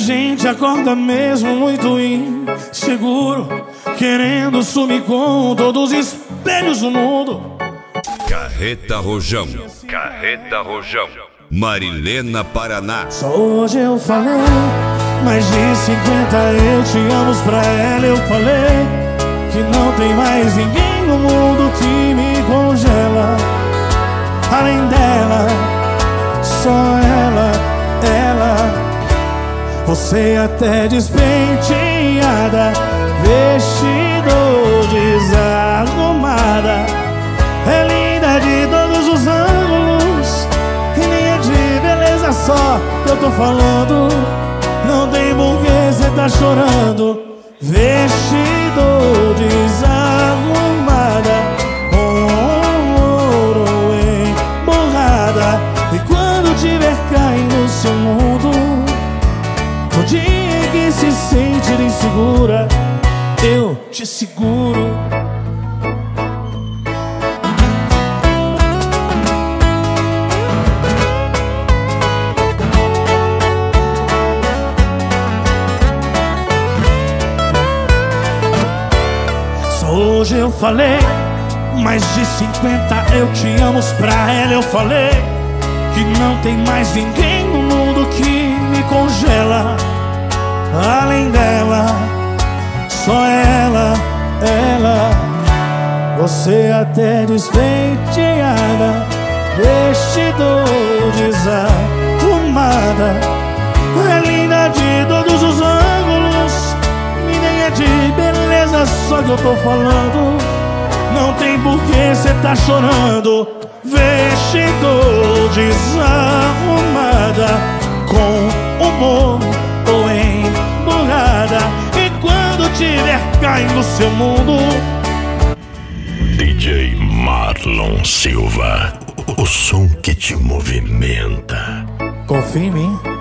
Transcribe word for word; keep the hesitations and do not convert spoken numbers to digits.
gente acorda mesmo muito inseguro, querendo sumir com todos os espelhos do mundo. Carreta Rojão, Carreta Rojão, Marilena, Paraná. Só hoje eu falei, mais de cinquenta eu te amo pra ela. Eu falei que não tem mais ninguém no mundo que me congela. Além dela, só ela, ela. Você até despenteada, vestido desarrumada, é linda de todos os ângulos, e nem é de beleza só que eu tô falando. Não tem porquê cê tá chorando. Vestido desarrumada, com ouro emborrada, e quando tiver caindo no seu mundo, no dia que se sentir insegura, eu te seguro. Só hoje eu falei, mais de cinquenta eu te amo pra ela. Eu falei que não tem mais ninguém no mundo que me congela. Além dela, só ela, ela. Você até despenteada, vestido desarrumada, é linda de todos os ângulos, e nem é de beleza só que eu tô falando. Não tem porquê cê tá chorando. Vestido desarrumada, com humor ou emburrada, e quando tiver caindo no seu mundo. D J Marlon Silva, o som que te movimenta. Confia em mim.